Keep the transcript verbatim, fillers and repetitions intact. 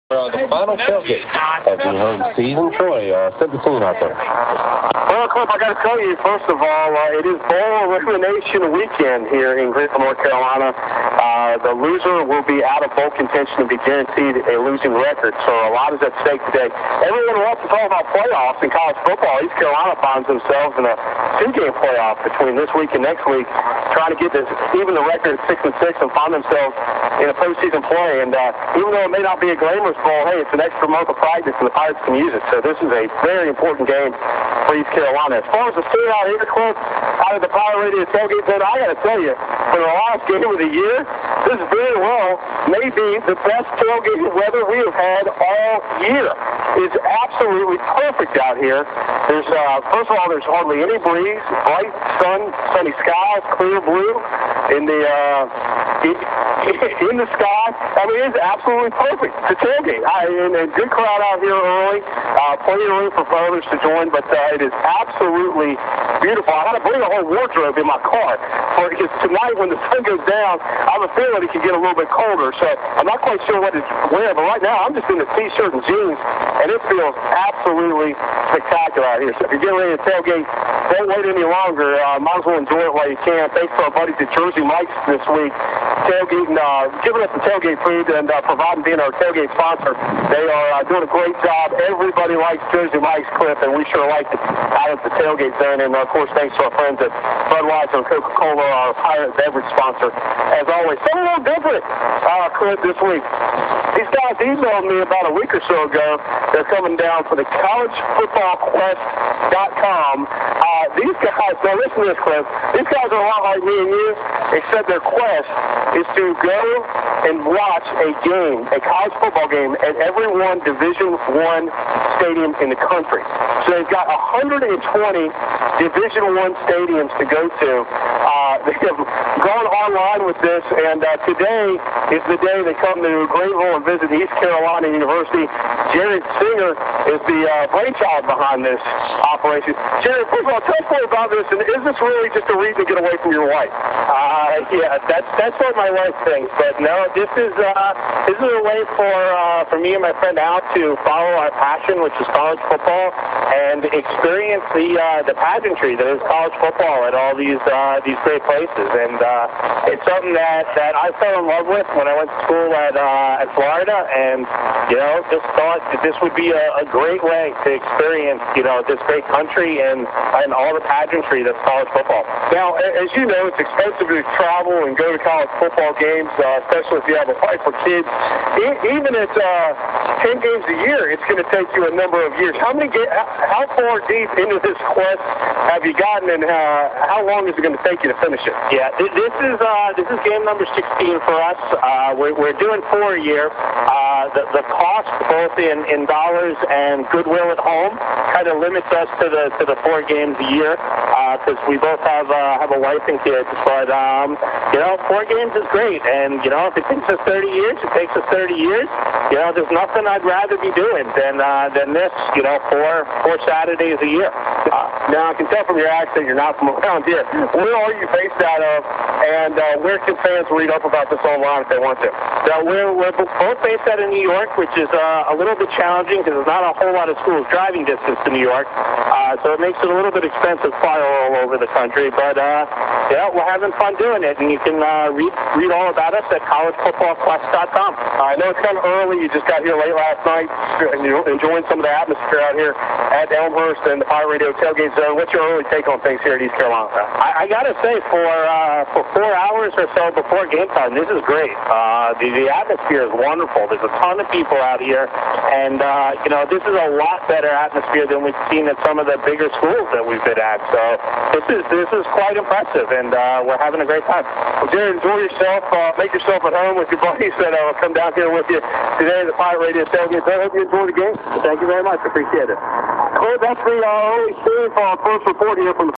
Uh, the final tailgate as we home season. Troy, uh, set the scene out there. Well, Cliff, I got to tell you, first of all, uh, it is bowl elimination weekend here in Greenville, North Carolina. Uh, the loser will be out of bowl contention and be guaranteed a losing record. So a lot is at stake today. Everyone wants to talk about playoffs in college football. East Carolina finds themselves in a two-game playoff between this week and next week, trying to get this even the record at six and six and find themselves in a postseason play. And uh, even though it may not be a glamorous bowl, hey, it's an extra month of practice and the Pirates can use it. So this is a very important game for East Carolina. As far as the scene out here, Cliff, out of the Pirate Radio tailgate zone, I got to tell you, for the last game of the year, this very well may be the best tailgate weather we have had all year. It's absolutely perfect out here. There's, uh, first of all, there's hardly any breeze, bright sun, sunny skies, clear blue in the uh, in the sky. I mean, it's absolutely perfect to tailgate. I, and a good crowd out here early, uh, plenty of room for others to join, but uh, it is absolutely beautiful. I had to bring a whole wardrobe in my car for, because tonight when the sun goes down, I have a feeling it could get a little bit colder, so I'm not quite sure what to wear, but right now I'm just in a t-shirt and jeans, and it feels absolutely spectacular out here. So if you're getting ready to tailgate, don't wait any longer. Uh, might as well enjoy it while you can. Thanks to our buddies at Jersey Mike's this week, tailgating, uh, giving us the tailgate food and uh, providing being our tailgate sponsor. They are uh, doing a great job. Everybody likes Jersey Mike's, Cliff, and we sure like it out at the tailgate zone. And of course, thanks to our friends at Budweiser and Coca-Cola, our pirate beverage sponsor, as always. Something a little different, uh, Cliff, this week. These guys emailed me about a week or so ago. They're coming down for the college football quest dot com. Uh, these guys, now listen to this, Cliff. These guys are a lot like me and you, except their quest is to go and watch a game, a college football game, at every one Division One stadium in the country. So they've got one hundred twenty Division One stadiums to go to. Uh, they have gone online with this, and uh, today is the day they come to Greenville and visit East Carolina University. Jared Singer is the uh, brainchild behind this operation. Jared, first of all, tell us more about this, and is this really just a reason to get away from your wife? Uh, yeah, that's that's what my wife thinks. But no, this is uh, this is a way for uh, for me and my friend Al to follow our passion, which is college football, and experience the uh, the pageantry that is college football at all these uh, these great places. And uh, it's something that, that I fell in love with when I went to school at uh, at Florida, and you know, just thought that this would be a, a great way to experience you know this great country and and all the pageantry that's college football. Now, as you know, it's expensive to travel and go to college football games, uh, especially if you have a wife or kids. E- even at uh, ten games a year, it's going to take you a number of years. How many? Ga- how far deep into this quest have you gotten, and uh, how long is it going to take you to finish it? Yeah, th- this is uh, this is game number sixteen for us. Uh, we're, we're doing four a year. Uh, the, the cost, both in, in dollars and goodwill at home, kind of limits us to the to the four games a year because uh, we both have uh, have a wife and kids. But um, you know, four games is great, and you know, if it takes us thirty years, it takes us thirty years. You know, there's nothing I'd rather be doing than uh, than this. You know, four four Saturdays a year. Uh, now I can tell from your accent you're not from around here. Where are you based out of, and uh, where can fans read up about this online if they want to? Now, we're, we're both based out of New York, which is uh, a little bit challenging because there's not a whole lot of schools driving distance to New York, uh, so it makes it a little bit expensive to fly all over the country. But uh, yeah, we're having fun doing it, and you can uh, read read all about us at college football quest dot com. I know it's kind of early. You just got here late last night, and you're enjoying some of the atmosphere out here at Elmhurst and the Pirate Radio tailgate zone. What's your early take on things here at East Carolina? I, I got to say, for uh, for four hours or so before game time, this is great. Uh, the, the atmosphere is wonderful. There's a ton of people out here, and uh, you know, this is a lot better atmosphere than we've seen at some of the bigger schools that we've been at. So this is this is quite impressive, and uh, we're having a great time. Well, Jared, enjoy yourself. Uh, make yourself at home with your buddies that uh, will come down here with you today at the Pirate Radio tailgate. I hope you enjoy the game. Thank you very much. Appreciate it. Cliff, that's the uh, early scene for our first report here from the